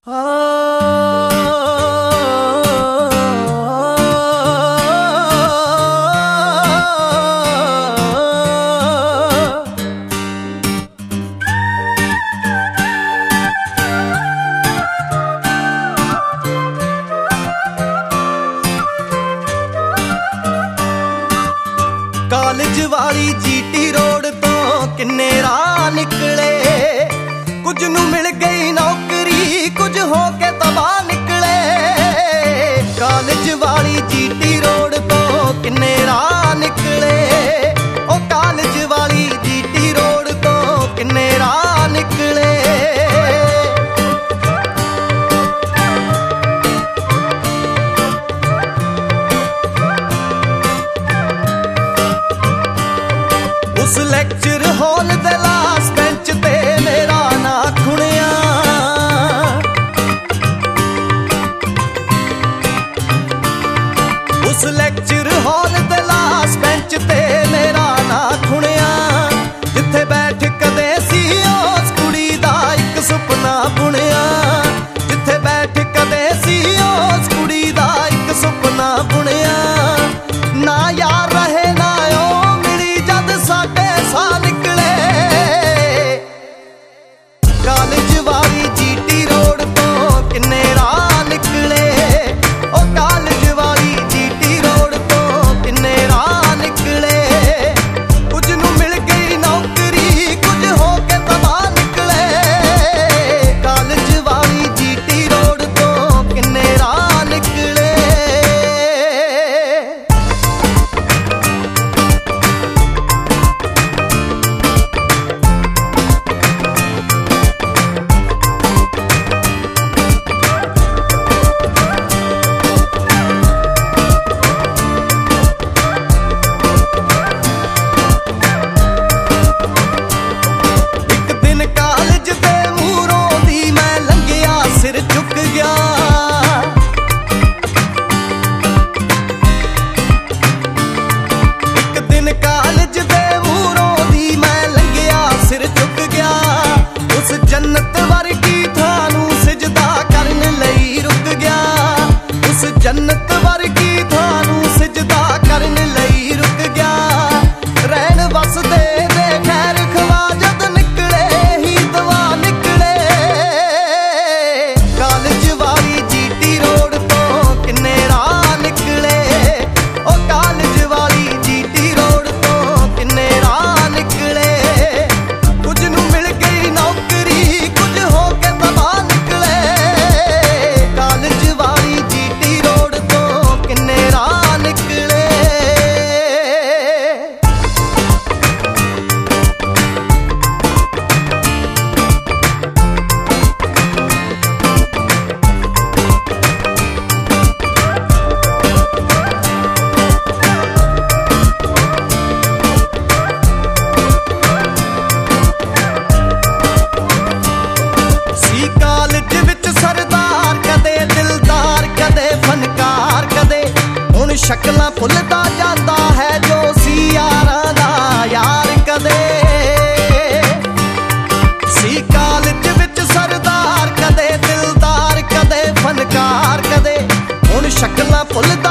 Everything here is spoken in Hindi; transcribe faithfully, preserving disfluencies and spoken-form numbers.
कालेज वाली जीटी रोड तो किन्ने राह निकले, कुछ नू मिल गई नौकरी, कुछ होके तबाह निकले। कालेज वाली जीटी रोड तो किन्ने राह निकले, ओ कालेज वाली जीटी रोड तो किन्ने राह निकले। उस लेक्चर हॉल दे लास्ट बेंच ते मेरा ना खुणिया, उस लेक्चर हॉल दे लास्ट बेंच ते मेरा ना खुणिया, जिथे बैठ कदे सी उस कुड़ी दा इक सुपना बुणिया, जिथे बैठ कदे सी उस कुड़ी दा इक सुपना बुणिया। ना यार रहे ना ओ मिली जद साडे सा निकले। कालेज वाली जीटी रोड तो किन्ने राह निकले, ओ कालेज वाली जीटी रोड तो किन्ने राह निकले। कुछ नू मिल गई नौकरी, कुछ होके तबाह निकले। कालेज वाली जीटी रोड तो किन्ने राह निकले। सिर झुक गया, एक दिन कालेज दे मूरों दी मैं लंघिया सिर झुक गया। उस जन्नत वर्गी थानू सिजदा करन लई रुक गया, उस जन्नत वर्गी थानू सिजदा करन लई रुक गया। रहन वसदे दे खैर खवा जद निकले ही दवा निकले। कालेज वाली जीटी रोड तो किन्ने राह निकले, ओ कालेज वाली जीटी रोड तो किन्ने राह निकले। कुछ नू मिल गई नौकरी, कुछ होके तबाह निकले। कालेज वाली जीटी रोड तो किन्ने राह निकले। कालेज विच सरदार कदे दिलदार कदे फनकार कदे, हुण शक्लां भुलदा जांदा है जो सी यारां दा यार कदे। सी कालेज विच सरदार कदे दिलदार कदे फनकार कदे, हुण शक्लां भुलदा